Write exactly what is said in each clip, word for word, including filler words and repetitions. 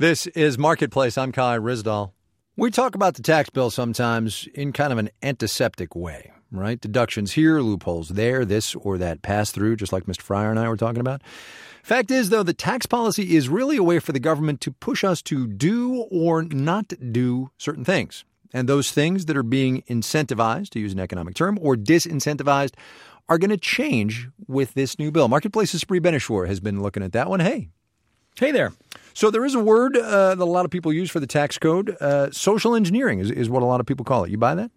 This is Marketplace. I'm Kai Ryssdal. We talk about the tax bill sometimes in kind of an antiseptic way, right? Deductions here, loopholes there, this or that pass-through, just like Mister Fryer and I were talking about. Fact is, though, the tax policy is really a way for the government to push us to do or not do certain things. And those things that are being incentivized, to use an economic term, or disincentivized, are going to change with this new bill. Marketplace's Spree Benishore has been looking at that one. Hey. Hey there. So there is a word uh, that a lot of people use for the tax code. Uh, social engineering is, is what a lot of people call it. You buy that?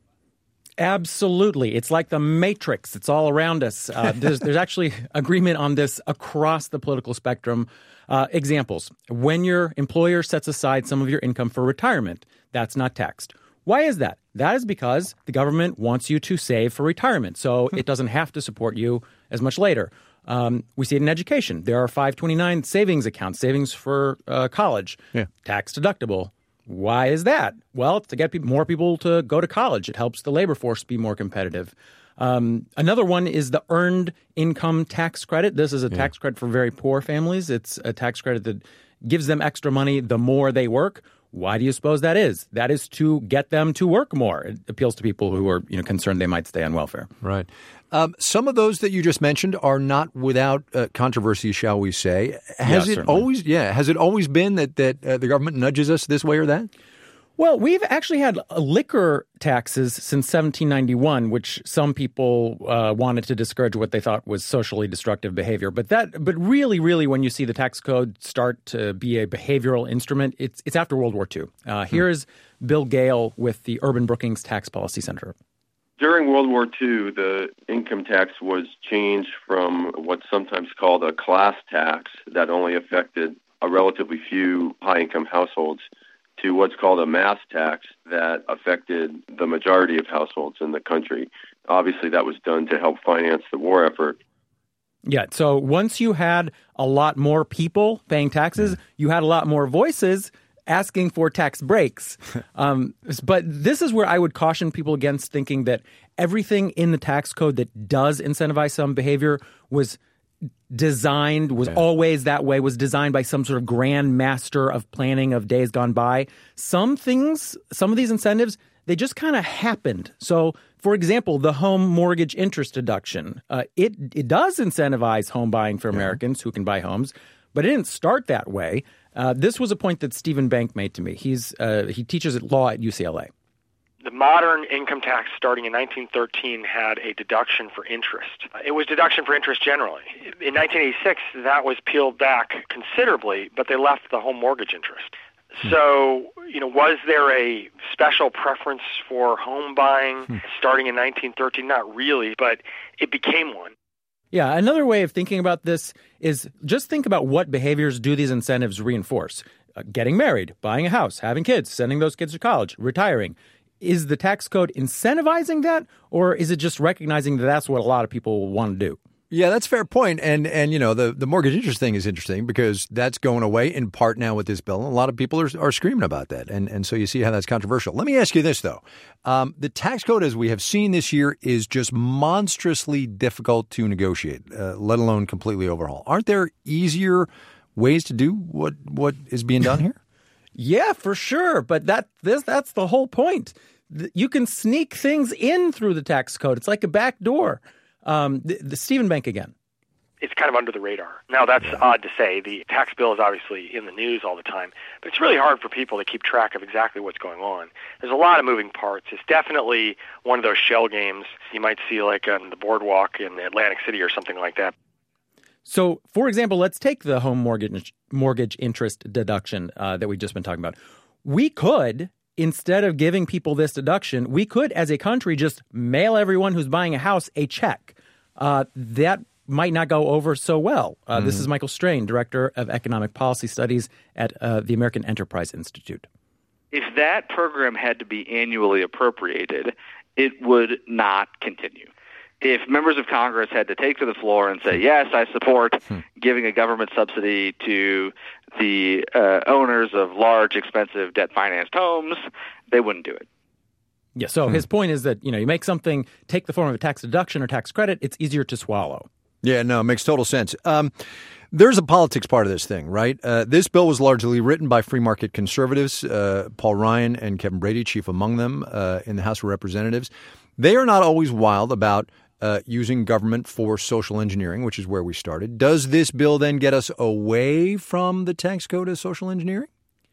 Absolutely. It's like the Matrix. It's all around us. Uh, there's, there's actually agreement on this across the political spectrum. Uh, examples. When your employer sets aside some of your income for retirement, that's not taxed. Why is that? That is because the government wants you to save for retirement, so it doesn't have to support you as much later. Um, we see it in education. There are five twenty-nine savings accounts, savings for uh, college, yeah. tax deductible. Why is that? Well, it's to get people, more people to go to college. It helps the labor force be more competitive. Um, another one is the earned income tax credit. This is a yeah. tax credit for very poor families. It's a tax credit that gives them extra money the more they work. Why do you suppose that is? That is to get them to work more. It appeals to people who are, you know, concerned they might stay on welfare. Right. Um, some of those that you just mentioned are not without uh, controversy, shall we say. Has yeah, it certainly. always, yeah, has it always been that that uh, the government nudges us this way or that? Well, we've actually had liquor taxes since seventeen ninety-one, which some people uh, wanted to discourage what they thought was socially destructive behavior. But that, but really, really, when you see the tax code start to be a behavioral instrument, it's it's after World War Two. Uh, hmm. Here is Bill Gale with the Urban Brookings Tax Policy Center. During World War Two, the income tax was changed from what's sometimes called a class tax that only affected a relatively few high-income households to what's called a mass tax that affected the majority of households in the country. Obviously, that was done to help finance the war effort. Yeah, so once you had a lot more people paying taxes, you had a lot more voices asking for tax breaks. Um, but this is where I would caution people against thinking that everything in the tax code that does incentivize some behavior was designed, was yeah. always that way, was designed by some sort of grand master of planning of days gone by. Some things, some of these incentives, they just kind of happened. So, for example, the home mortgage interest deduction, uh, it it does incentivize home buying for Americans yeah. who can buy homes, but it didn't start that way. Uh, this was a point that Stephen Bank made to me. He's uh, he teaches law at U C L A. The modern income tax starting in nineteen thirteen had a deduction for interest. It was deduction for interest generally. In nineteen eighty-six, that was peeled back considerably, but they left the home mortgage interest. Hmm. So, you know, was there a special preference for home buying hmm. starting in nineteen thirteen? Not really, but it became one. Yeah, another way of thinking about this is just think about what behaviors do these incentives reinforce. Uh, getting married, buying a house, having kids, sending those kids to college, retiring. Is the tax code incentivizing that, or is it just recognizing that that's what a lot of people want to do? Yeah, that's a fair point. And, and you know, the, the mortgage interest thing is interesting because that's going away in part now with this bill. And a lot of people are, are screaming about that. And, and so you see how that's controversial. Let me ask you this, though. Um, the tax code, as we have seen this year, is just monstrously difficult to negotiate, uh, let alone completely overhaul. Aren't there easier ways to do what, what is being done here? Yeah, for sure. But that this that's the whole point. You can sneak things in through the tax code. It's like a back door. Um, the, the Stephen Bank again. It's kind of under the radar. Now, that's yeah. odd to say. The tax bill is obviously in the news all the time, but it's really hard for people to keep track of exactly what's going on. There's a lot of moving parts. It's definitely one of those shell games you might see like on the boardwalk in Atlantic City or something like that. So, for example, let's take the home mortgage mortgage interest deduction uh, that we've just been talking about. We could, instead of giving people this deduction, we could, as a country, just mail everyone who's buying a house a check. Uh, that might not go over so well. Uh, mm-hmm. This is Michael Strain, Director of Economic Policy Studies at uh, the American Enterprise Institute. If that program had to be annually appropriated, it would not continue. If members of Congress had to take to the floor and say, yes, I support hmm. giving a government subsidy to the uh, owners of large, expensive, debt-financed homes, they wouldn't do it. Yeah, so hmm. his point is that, you know, you make something take the form of a tax deduction or tax credit, it's easier to swallow. Yeah, no, it makes total sense. Um, There's a politics part of this thing, right? Uh, this bill was largely written by free market conservatives, uh, Paul Ryan and Kevin Brady, chief among them, uh, in the House of Representatives. They are not always wild about uh, using government for social engineering, which is where we started. Does this bill then get us away from the tax code as social engineering?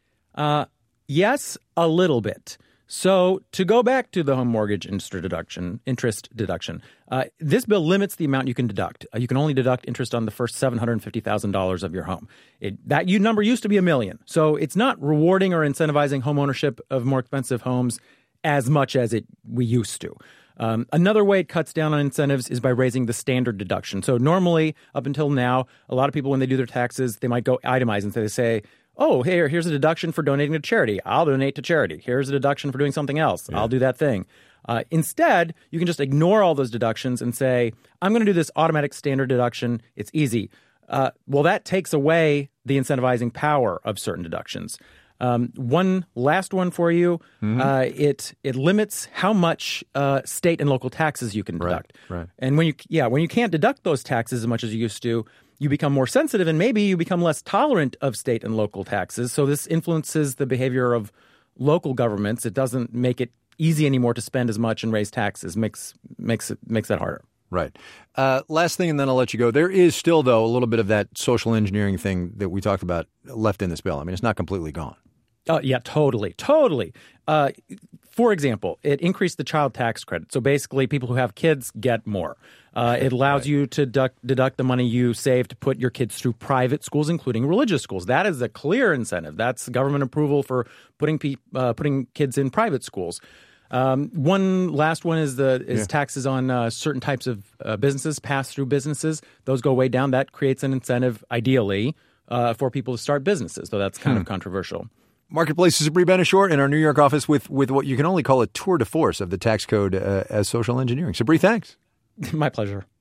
Uh, yes, a little bit. So to go back to the home mortgage interest deduction, interest deduction, uh, this bill limits the amount you can deduct. Uh, you can only deduct interest on the first seven hundred fifty thousand dollars of your home. It, that you number used to be a million. So it's not rewarding or incentivizing home ownership of more expensive homes as much as it we used to. Um, another way it cuts down on incentives is by raising the standard deduction. So normally, up until now, a lot of people, when they do their taxes, they might go itemize and say, they say, oh, here, here's a deduction for donating to charity. I'll donate to charity. Here's a deduction for doing something else. Yeah. I'll do that thing. Uh, instead, you can just ignore all those deductions and say, I'm going to do this automatic standard deduction. It's easy. Uh, well, that takes away the incentivizing power of certain deductions. Um, one last one for you. Mm-hmm. Uh, it it limits how much uh, state and local taxes you can deduct. Right, right. And when you yeah when you can't deduct those taxes as much as you used to, you become more sensitive and maybe you become less tolerant of state and local taxes. So this influences the behavior of local governments. It doesn't make it easy anymore to spend as much and raise taxes. Makes makes it makes that harder. Right. Uh, last thing, and then I'll let you go. There is still, though, a little bit of that social engineering thing that we talked about left in this bill. I mean, it's not completely gone. Oh, yeah, totally, totally. Uh, for example, it increased the child tax credit. So basically, people who have kids get more. Uh, it allows right. you to deduct, deduct the money you save to put your kids through private schools, including religious schools. That is a clear incentive. That's government approval for putting pe- uh, putting kids in private schools. Um, one last one is the is yeah. taxes on uh, certain types of uh, businesses, pass-through businesses. Those go way down. That creates an incentive, ideally, uh, for people to start businesses. So that's kind hmm. of controversial. Marketplace's Sabri Ben-Achour in our New York office with, with what you can only call a tour de force of the tax code uh, as social engineering. Sabri, thanks. My pleasure.